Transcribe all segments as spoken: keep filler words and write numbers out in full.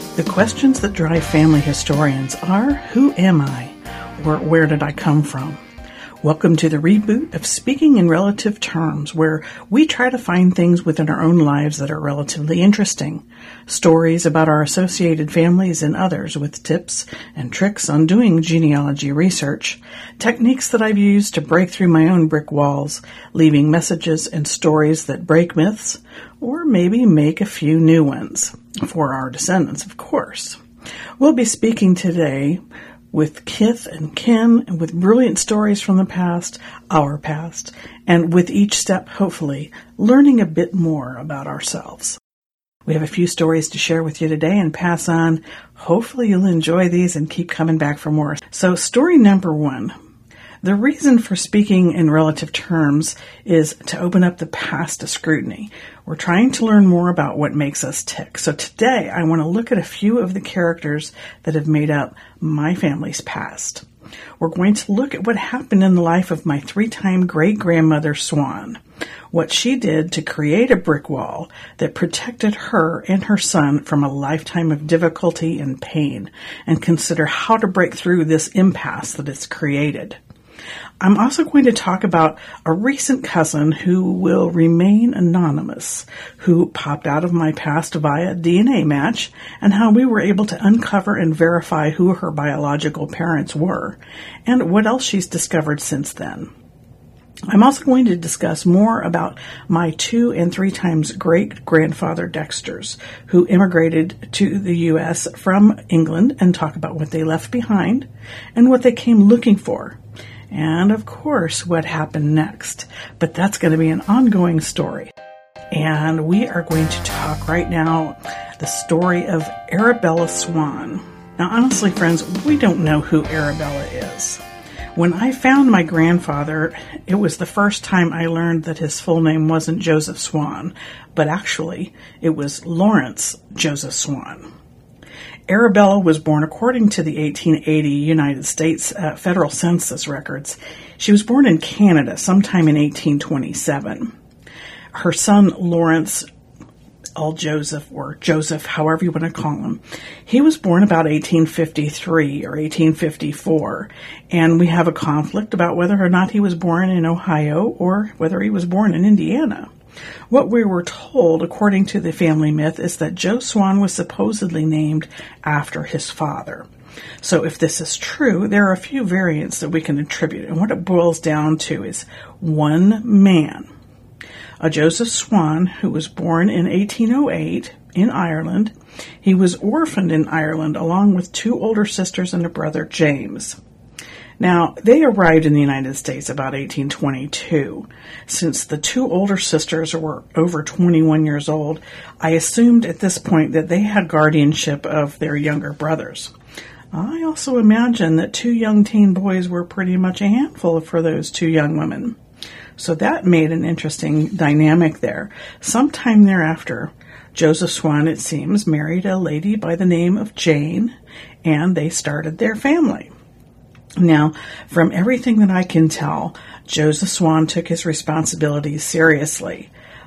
The questions that drive family historians are, who am I? Or where did I come from? Welcome to the reboot of Speaking in Relative Terms, where we try to find things within our own lives that are relatively interesting. Stories about our associated families and others with tips and tricks on doing genealogy research. Techniques that I've used to break through my own brick walls, leaving messages and stories that break myths, or maybe make a few new ones. For our descendants, of course. We'll be speaking today with kith and kin, and with brilliant stories from the past, our past, and with each step, hopefully, learning a bit more about ourselves. We have a few stories to share with you today and pass on. Hopefully you'll enjoy these and keep coming back for more. So story number one. The reason for speaking in relative terms is to open up the past to scrutiny. We're trying to learn more about what makes us tick. So today I want to look at a few of the characters that have made up my family's past. We're going to look at what happened in the life of my three-time great-grandmother Swan, what she did to create a brick wall that protected her and her son from a lifetime of difficulty and pain, and consider how to break through this impasse that it's created. I'm also going to talk about a recent cousin who will remain anonymous, who popped out of my past via D N A match, and how we were able to uncover and verify who her biological parents were, and what else she's discovered since then. I'm also going to discuss more about my two and three times great-grandfather Dexters, who immigrated to the U S from England, and talk about what they left behind and what they came looking for. And, of course, what happened next. But that's going to be an ongoing story. And we are going to talk right now the story of Arabella Swan. Now, honestly, friends, we don't know who Arabella is. When I found my grandfather, it was the first time I learned that his full name wasn't Joseph Swan, but actually, it was Lawrence Joseph Swan. Arabella was born according to the eighteen eighty United States uh, federal census records. She was born in Canada sometime in eighteen twenty-seven. Her son, Lawrence L. Joseph, or Joseph, however you want to call him, he was born about eighteen fifty-three or eighteen fifty-four, and we have a conflict about whether or not he was born in Ohio or whether he was born in Indiana. What we were told, according to the family myth, is that Joe Swan was supposedly named after his father. So if this is true, there are a few variants that we can attribute, and what it boils down to is one man, a Joseph Swan, who was born in eighteen oh eight in Ireland. He was orphaned in Ireland along with two older sisters and a brother, James. Now, they arrived in the United States about eighteen twenty-two. Since the two older sisters were over twenty-one years old, I assumed at this point that they had guardianship of their younger brothers. I also imagine that two young teen boys were pretty much a handful for those two young women. So that made an interesting dynamic there. Sometime thereafter, Joseph Swan, it seems, married a lady by the name of Jane, and they started their family. Now, from everything that I can tell, Joseph Swan took his responsibilities seriously.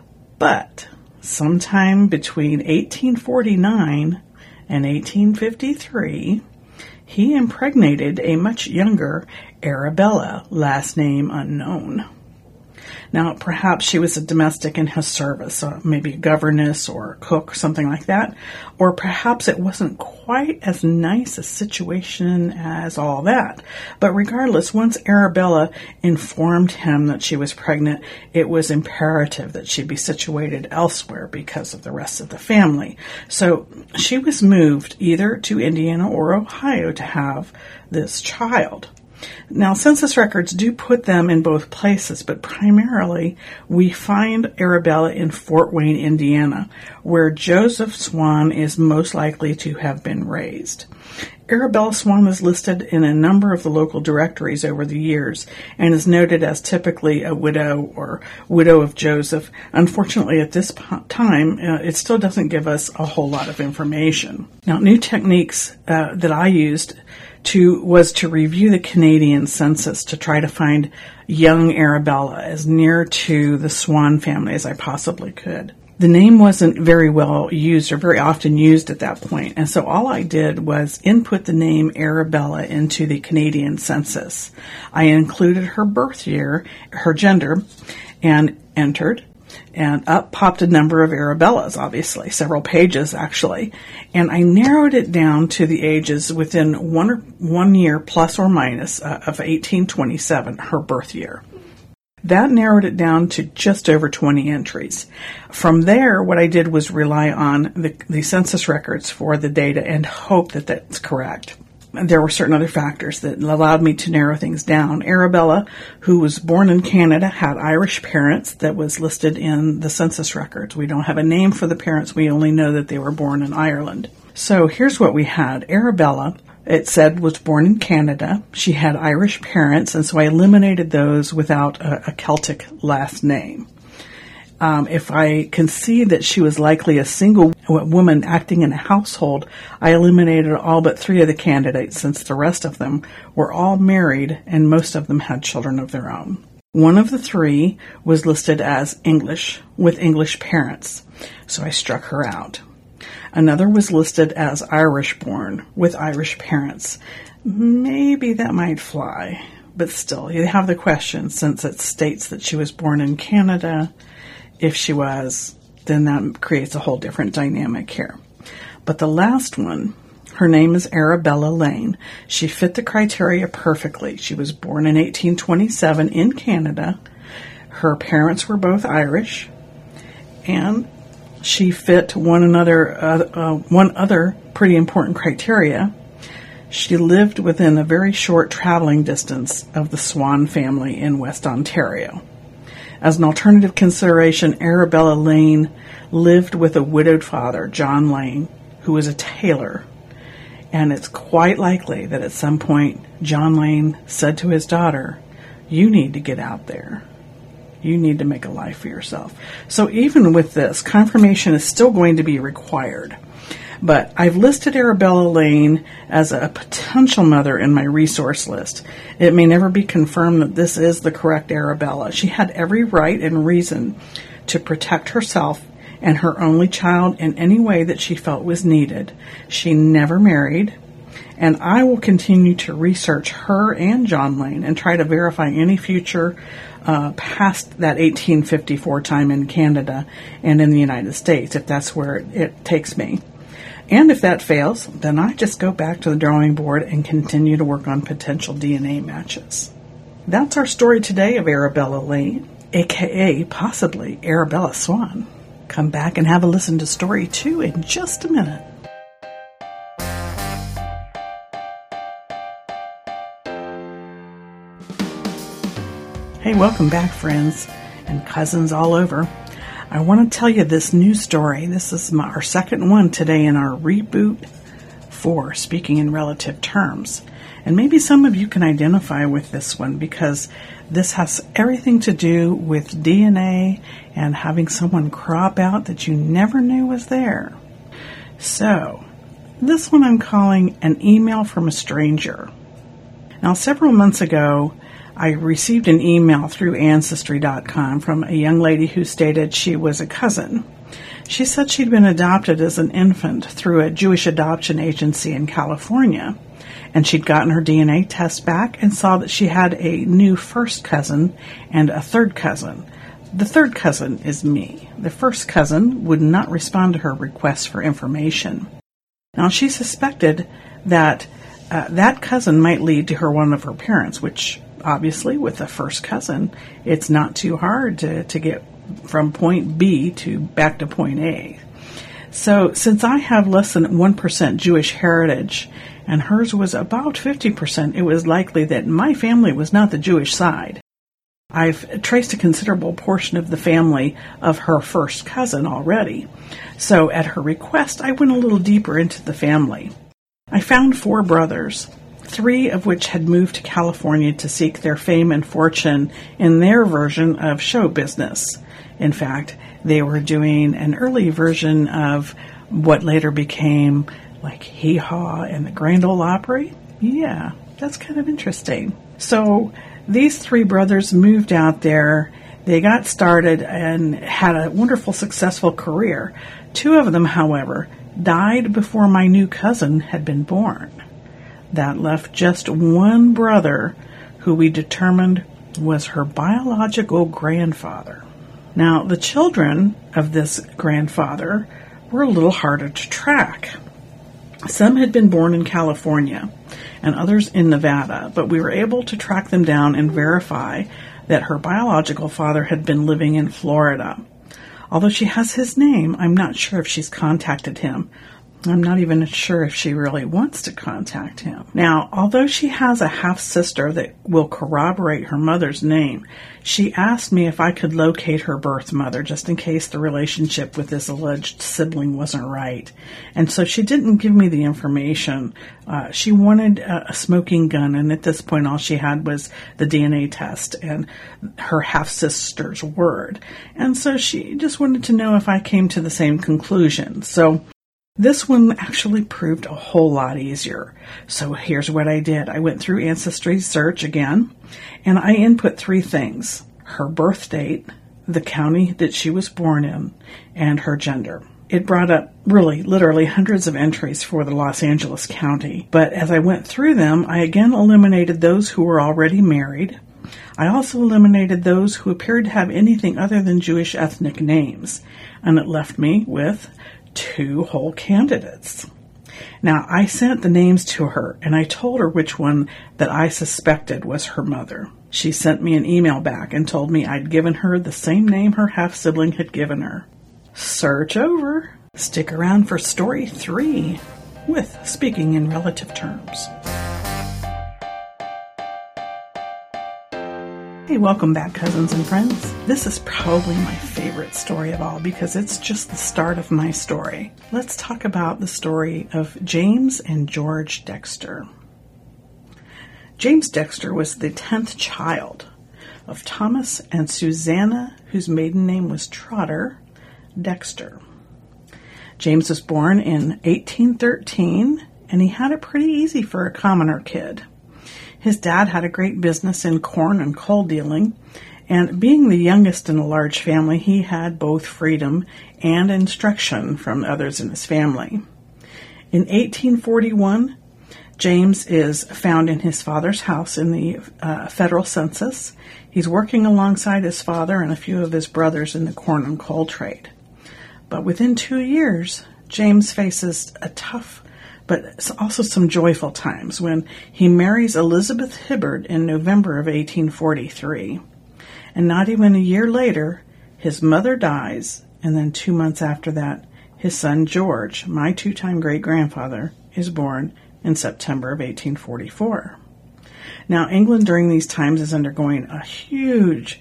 But sometime between eighteen forty-nine and eighteen fifty-three, he impregnated a much younger Arabella, last name unknown. Now, perhaps she was a domestic in his service, uh, maybe a governess or a cook, something like that. Or perhaps it wasn't quite as nice a situation as all that. But regardless, once Arabella informed him that she was pregnant, it was imperative that she be situated elsewhere because of the rest of the family. So she was moved either to Indiana or Ohio to have this child. Now, census records do put them in both places, but primarily we find Arabella in Fort Wayne, Indiana, where Joseph Swan is most likely to have been raised. Arabella Swan is listed in a number of the local directories over the years and is noted as typically a widow or widow of Joseph. Unfortunately, at this time, uh, it still doesn't give us a whole lot of information. Now, new techniques uh, that I used to was to review the Canadian census to try to find young Arabella as near to the Swan family as I possibly could. The name wasn't very well used or very often used at that point, and so all I did was input the name Arabella into the Canadian census. I included her birth year, her gender, and entered, and up popped a number of Arabellas, obviously, several pages actually, and I narrowed it down to the ages within one or one year plus or minus uh, of eighteen twenty-seven, her birth year. That narrowed it down to just over twenty entries. From there, what I did was rely on the, the census records for the data and hope that that's correct. There were certain other factors that allowed me to narrow things down. Arabella, who was born in Canada, had Irish parents that was listed in the census records. We don't have a name for the parents. We only know that they were born in Ireland. So here's what we had. Arabella, it said, was born in Canada. She had Irish parents, and so I eliminated those without a, a Celtic last name. Um, if I can see that she was likely a single woman acting in a household, I eliminated all but three of the candidates, since the rest of them were all married and most of them had children of their own. One of the three was listed as English, with English parents, so I struck her out. Another was listed as Irish-born, with Irish parents. Maybe that might fly, but still, you have the question, since it states that she was born in Canada. If she was, then that creates a whole different dynamic here. But the last one, her name is Arabella Lane. She fit the criteria perfectly. She was born in eighteen twenty-seven in Canada. Her parents were both Irish, and she fit one another, uh, uh, one other pretty important criteria. She lived within a very short traveling distance of the Swan family in West Ontario. As an alternative consideration, Arabella Lane lived with a widowed father, John Lane, who was a tailor. And it's quite likely that at some point, John Lane said to his daughter, "You need to get out there. You need to make a life for yourself." So even with this, confirmation is still going to be required. But I've listed Arabella Lane as a potential mother in my resource list. It may never be confirmed that this is the correct Arabella. She had every right and reason to protect herself and her only child in any way that she felt was needed. She never married, and I will continue to research her and John Lane and try to verify any future uh, past that eighteen fifty-four time in Canada and in the United States, if that's where it, it takes me. And if that fails, then I just go back to the drawing board and continue to work on potential D N A matches. That's our story today of Arabella Lane, aka possibly Arabella Swan. Come back and have a listen to story two in just a minute. Hey, welcome back, friends and cousins all over. I want to tell you this new story. This is my, our second one today in our reboot for Speaking in Relative Terms. And maybe some of you can identify with this one because this has everything to do with D N A and having someone crop out that you never knew was there. So, this one I'm calling An Email from a Stranger. Now, several months ago, I received an email through Ancestry dot com from a young lady who stated she was a cousin. She said she'd been adopted as an infant through a Jewish adoption agency in California, and she'd gotten her D N A test back and saw that she had a new first cousin and a third cousin. The third cousin is me. The first cousin would not respond to her request for information. Now, she suspected that uh, that cousin might lead to her one of her parents, which obviously, with a first cousin, it's not too hard to, to get from point B to back to point A. So, since I have less than one percent Jewish heritage, and hers was about fifty percent, it was likely that my family was not the Jewish side. I've traced a considerable portion of the family of her first cousin already. So, at her request, I went a little deeper into the family. I found four brothers, three of which had moved to California to seek their fame and fortune in their version of show business. In fact, they were doing an early version of what later became like Hee Haw and the Grand Ole Opry. Yeah, that's kind of interesting. So these three brothers moved out there. They got started and had a wonderful, successful career. Two of them, however, died before my new cousin had been born. That left just one brother who we determined was her biological grandfather. Now, the children of this grandfather were a little harder to track. Some had been born in California and others in Nevada, but we were able to track them down and verify that her biological father had been living in Florida. Although she has his name, I'm not sure if she's contacted him. I'm not even sure if she really wants to contact him. Now, although she has a half-sister that will corroborate her mother's name, she asked me if I could locate her birth mother, just in case the relationship with this alleged sibling wasn't right. And so she didn't give me the information. Uh, she wanted a, a smoking gun, and at this point all she had was the D N A test and her half-sister's word. And so she just wanted to know if I came to the same conclusion. So this one actually proved a whole lot easier. So here's what I did. I went through Ancestry Search again, and I input three things: her birth date, the county that she was born in, and her gender. It brought up really, literally hundreds of entries for the Los Angeles County. But as I went through them, I again eliminated those who were already married. I also eliminated those who appeared to have anything other than Jewish ethnic names, and it left me with two whole candidates. Now, I sent the names to her, and I told her which one that I suspected was her mother. She sent me an email back and told me I'd given her the same name her half-sibling had given her. Search over. Stick around for story three with Speaking in Relative Terms. Hey, welcome back, cousins and friends. This is probably my favorite story of all because it's just the start of my story. Let's talk about the story of James and George Dexter. James Dexter was the tenth child of Thomas and Susanna, whose maiden name was Trotter, Dexter. James was born in eighteen thirteen, and he had it pretty easy for a commoner kid. His dad had a great business in corn and coal dealing, and being the youngest in a large family, he had both freedom and instruction from others in his family. In eighteen forty-one, James is found in his father's house in the uh, federal census. He's working alongside his father and a few of his brothers in the corn and coal trade. But within two years, James faces a tough but also some joyful times when he marries Elizabeth Hibbard in November of eighteen forty-three. And not even a year later, his mother dies, and then two months after that, his son George, my two-time great-grandfather, is born in September of eighteen forty-four. Now, England during these times is undergoing a huge,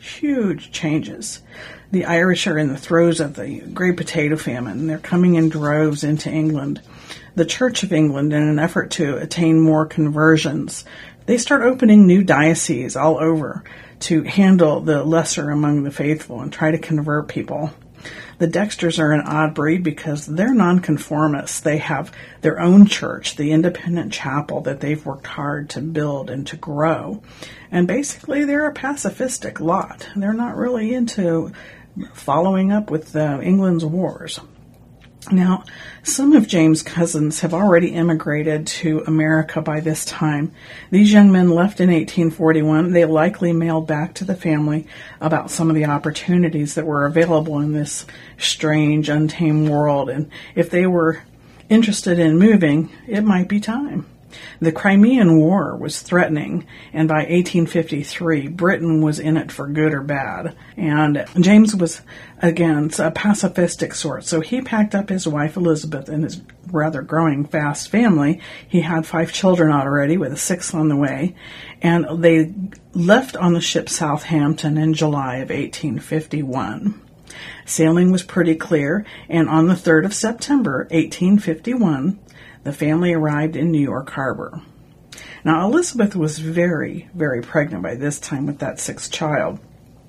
huge changes. The Irish are in the throes of the Great Potato Famine. They're coming in droves into England. The Church of England, in an effort to attain more conversions, they start opening new dioceses all over to handle the lesser among the faithful and try to convert people. The Dexters are an odd breed because they're nonconformists. They have their own church, the independent chapel that they've worked hard to build and to grow. And basically, they're a pacifistic lot. They're not really into following up with uh, England's wars. Now, some of James' cousins have already immigrated to America by this time. These young men left in eighteen forty-one. They likely mailed back to the family about some of the opportunities that were available in this strange, untamed world. And if they were interested in moving, it might be time. The Crimean War was threatening, and by eighteen fifty-three, Britain was in it for good or bad. And James was, again, a pacifistic sort, so he packed up his wife Elizabeth and his rather growing fast family. He had five children already, with a sixth on the way, and they left on the ship Southampton in July of eighteen fifty-one. Sailing was pretty clear, and on the third of September, eighteen fifty-one, the family arrived in New York Harbor. Now, Elizabeth was very, very pregnant by this time with that sixth child.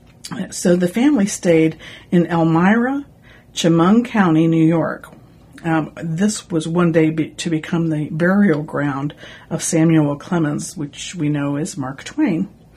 So the family stayed in Elmira, Chemung County, New York. Um, this was one day be- to become the burial ground of Samuel Clemens, which we know as Mark Twain.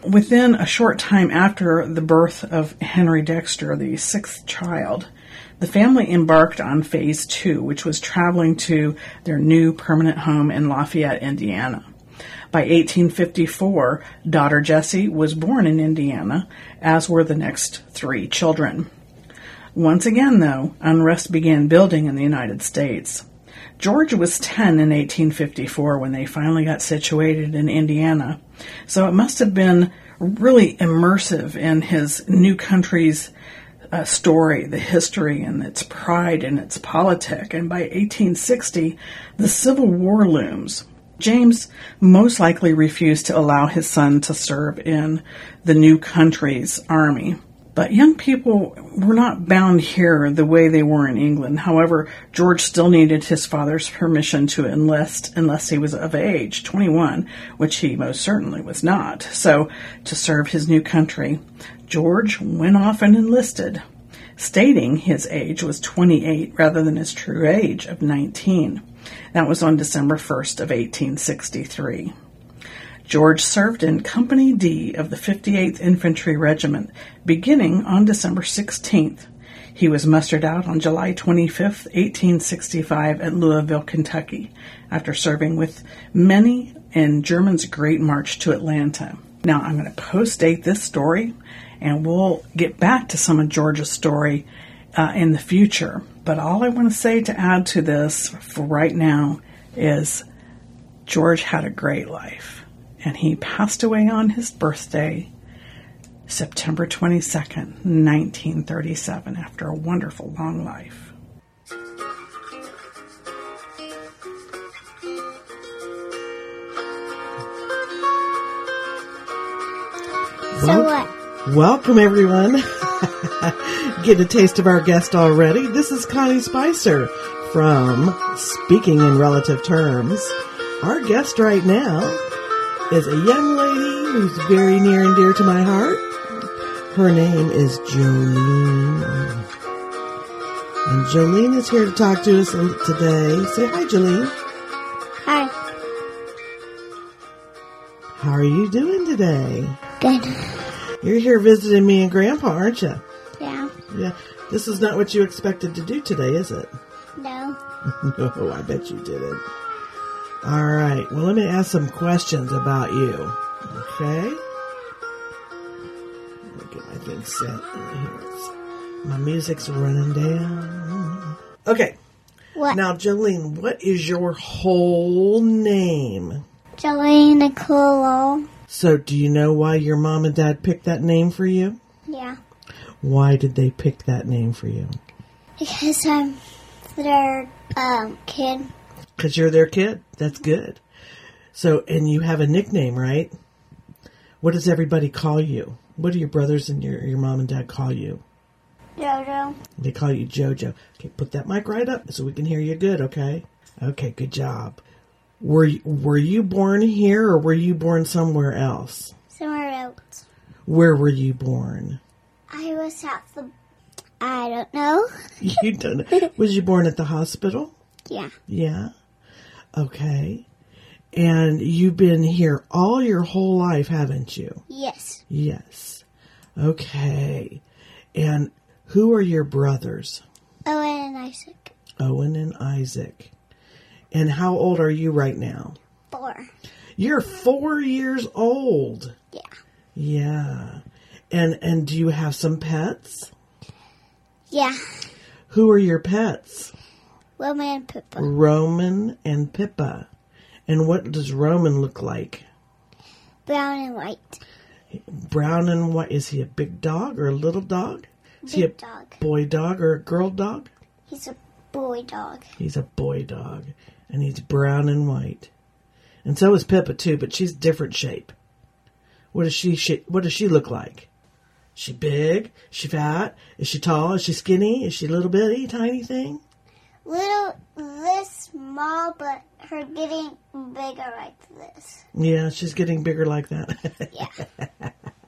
Within a short time after the birth of Henry Dexter, the sixth child, the family embarked on phase two, which was traveling to their new permanent home in Lafayette, Indiana. By eighteen fifty-four, daughter Jessie was born in Indiana, as were the next three children. Once again, though, unrest began building in the United States. George was ten in eighteen fifty-four when they finally got situated in Indiana, so it must have been really immersive in his new country's uh, story, the history and its pride and its politic. And by eighteen sixty, the Civil War looms. James most likely refused to allow his son to serve in the new country's army. But young people were not bound here the way they were in England. However, George still needed his father's permission to enlist unless he was of age, twenty-one, which he most certainly was not. So, to serve his new country, George went off and enlisted, stating his age was twenty-eight rather than his true age of nineteen. That was on December first of eighteen sixty-three. George served in Company D of the fifty-eighth Infantry Regiment, beginning on December sixteenth. He was mustered out on July twenty-fifth, eighteen sixty-five at Louisville, Kentucky, after serving with many in German's Great March to Atlanta. Now, I'm going to post-date this story, and we'll get back to some of George's story uh, in the future. But all I want to say to add to this for right now is George had a great life. And he passed away on his birthday, September twenty-second, nineteen thirty-seven, after a wonderful long life. So what? Welcome, everyone. Get a taste of our guest already. This is Connie Spicer from Speaking in Relative Terms. Our guest right now is a young lady who's very near and dear to my heart. Her name is Jolene. And Jolene is here to talk to us today. Say hi, Jolene. Hi. How are you doing today? Good. You're here visiting me and Grandpa, aren't you? Yeah. Yeah. This is not what you expected to do today, is it? No. No, I bet you didn't. All right. Well, let me ask some questions about you. Okay? Let me get my thing set. Here it's, my music's running down. Okay. What? Now, Jolene, what is your whole name? Jolene Nicole. So, do you know why your mom and dad picked that name for you? Yeah. Why did they pick that name for you? Because I'm their um, kid. Because you're their kid? That's good. So, and you have a nickname, right? What does everybody call you? What do your brothers and your, your mom and dad call you? Jojo. They call you Jojo. Okay, put that mic right up so we can hear you good, okay? Okay, good job. Were you, were you born here or were you born somewhere else? Somewhere else. Where were you born? I was at the... I don't know. You don't know. Was you born at the hospital? Yeah. Yeah. Okay. And you've been here all your whole life, haven't you? Yes. Yes. Okay. And who are your brothers? Owen and Isaac. Owen and Isaac. And how old are you right now? Four. You're four years old. Yeah. Yeah. And and do you have some pets? Yeah. Who are your pets? Roman and Pippa. Roman and Pippa. And what does Roman look like? Brown and white. Brown and white. Is he a big dog or a little dog? Is Big he a dog. boy dog or a girl dog? He's a boy dog. He's a boy dog. And he's brown and white. And so is Pippa too, but she's different shape. What does she, she what does she look like? Is she big? Is she fat? Is she tall? Is she skinny? Is she a little bitty, tiny thing? Little, this small, but her getting bigger like this. Yeah, she's getting bigger like that. Yeah.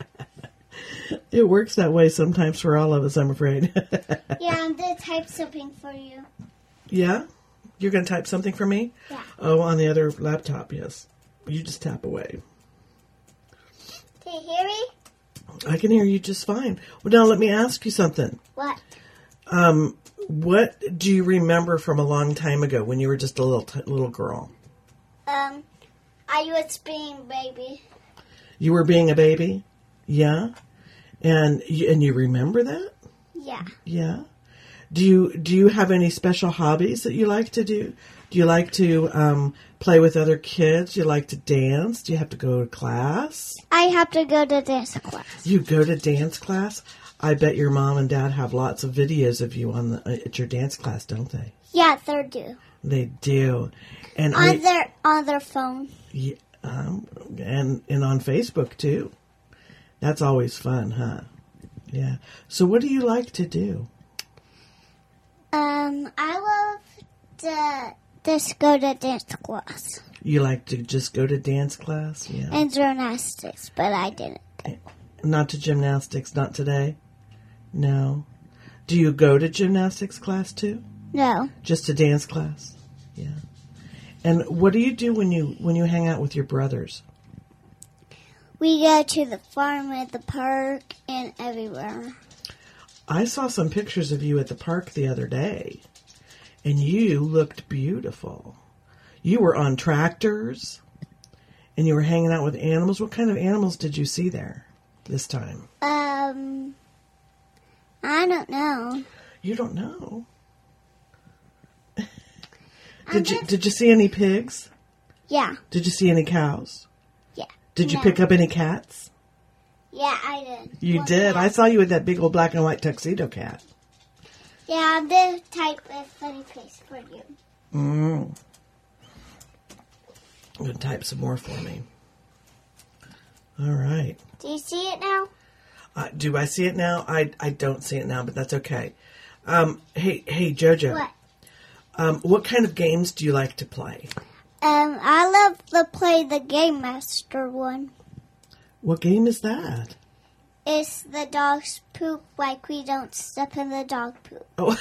It works that way sometimes for all of us, I'm afraid. Yeah, I'm going to type something for you. Yeah? You're going to type something for me? Yeah. Oh, on the other laptop, yes. You just tap away. Okay. you hear me? I can hear you just fine. Well, now let me ask you something. What? Um, what do you remember from a long time ago when you were just a little t- little girl? Um, I was being baby. You were being a baby? Yeah? And you, and you remember that? Yeah. Yeah. Do you do you have any special hobbies that you like to do? Do you like to um, play with other kids? Do you like to dance? Do you have to go to class? I have to go to dance class. You go to dance class? I bet your mom and dad have lots of videos of you on the, at your dance class, don't they? Yeah, they do. They do. And On I, their on their phone. yeah, um, and and on Facebook too. That's always fun, huh? Yeah. So what do you like to do? Um, I love to just go to dance class You like to just go to dance class? Yeah. and gymnastics, but I didn't. Not to gymnastics, not today? No. Do you go to gymnastics class too? No. Just to dance class? Yeah. And what do you do when you when you hang out with your brothers? We go to the farm at the park and everywhere. I saw some pictures of you at the park the other day, and you looked beautiful. You were on tractors, and you were hanging out with animals. What kind of animals did you see there this time? Um, I don't know. You don't know. I'm Did you just- did you see any pigs? Yeah. Did you see any cows? Yeah. Did you No. pick up any cats? Yeah, I did. You Well, did. yeah. I saw you with that big old black and white tuxedo cat. Yeah, I'm gonna type a funny face for you. Mm. I'm going to type some more for me. All right. Do you see it now? Uh, do I see it now? I, I don't see it now, but that's okay. Um, hey, hey, Jojo. What? Um, what kind of games do you like to play? Um, I love to play the Game Master one. What game is that? It's the dog's poop, like we don't step in the dog poop. Oh.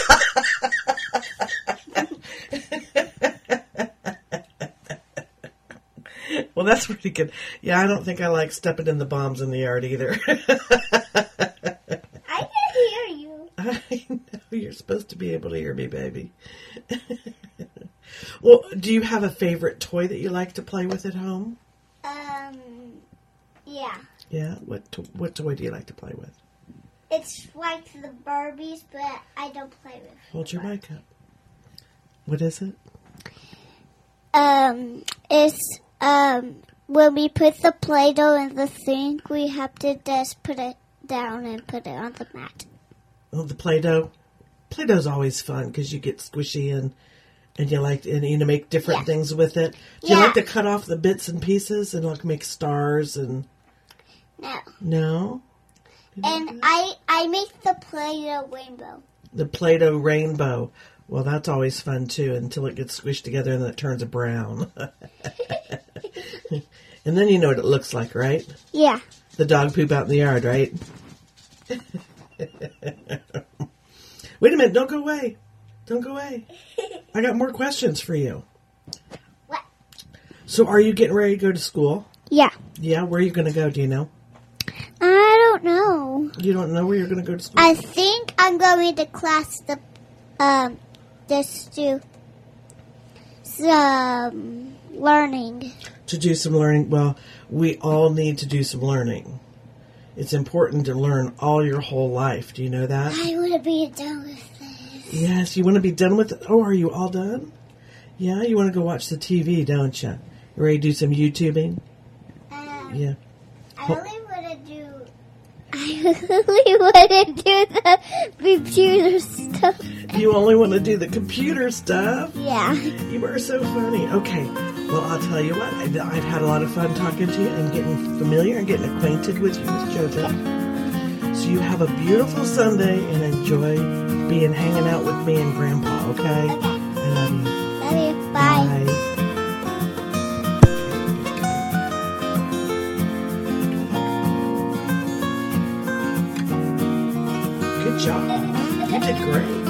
Well, that's pretty good. Yeah, I don't think I like stepping in the bombs in the yard either. I can hear you. I know you're supposed to be able to hear me, baby. Well, do you have a favorite toy that you like to play with at home? Um, yeah. Yeah, what to- what toy do you like to play with? It's like the Barbies, but I don't play with. Hold your mic up. What is it? Um, it's um when we put the Play-Doh in the sink, we have to just put it down and put it on the mat. Oh, the Play-Doh. Play-Doh's always fun because you get squishy and and you like and you know make different Yeah. things with it. Do you Yeah. like to cut off the bits and pieces and like make stars and No. no? You don't And do that? I I make the Play-Doh rainbow. The Play-Doh rainbow. Well, that's always fun too until it gets squished together and then it turns a brown. And then you know what it looks like, right? Yeah. The dog poop out in the yard, right? Wait a minute, don't go away. Don't go away. I got more questions for you. What? So are you getting ready to go to school? Yeah. Yeah, where are you going to go? Do you know? I don't know. You don't know where you're going to go to school? I think I'm going to class to um just do some learning. To do some learning. Well, we all need to do some learning. It's important to learn all your whole life. Do you know that? I want to be done with this. Yes, you want to be done with it? Oh, are you all done? Yeah, you want to go watch the T V, don't you? You ready to do some YouTubing? Um, Yeah. I only want to do. I only want to do the computer stuff. You only want to do the computer stuff? Yeah. You are so funny. Okay, well, I'll tell you what. I've, I've had a lot of fun talking to you and getting familiar and getting acquainted with you, Miss JoJo. So you have a beautiful Sunday and enjoy being hanging out with me and Grandpa, okay? I love you. Love you. Bye. Bye. Good job. You did great.